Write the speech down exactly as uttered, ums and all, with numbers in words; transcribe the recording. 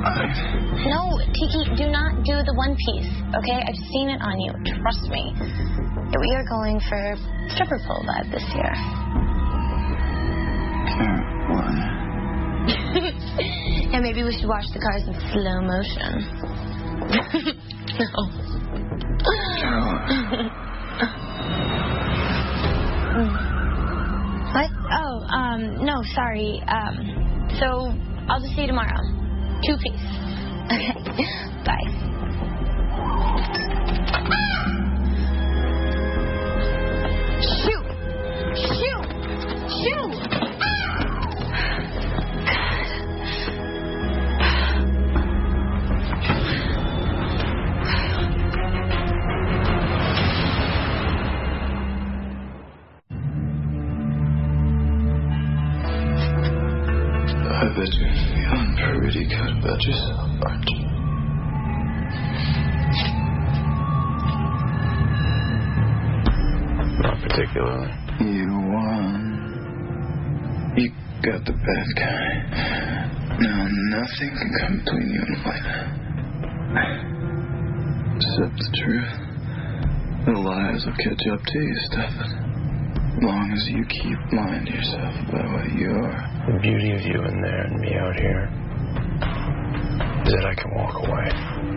fine. No, Tiki, do not do the one piece, okay? I've seen it on you. Trust me. We are going for stripper pole vibe this year. Karen, why? Yeah, maybe we should watch the cars in slow motion. No. What? Oh, um, no, sorry. Um, so I'll just see you tomorrow. Two piece. Okay. Bye. Shoot! Shoot! Shoot! I bet you're feeling pretty good about yourself, aren't you? Not particularly. You won. You got the bad guy. Now nothing can come between you and light. Except the truth. The lies will catch up to you, Stefan. As long as you keep lying to yourself about what you are. The beauty of you in there and me out here is that I can walk away.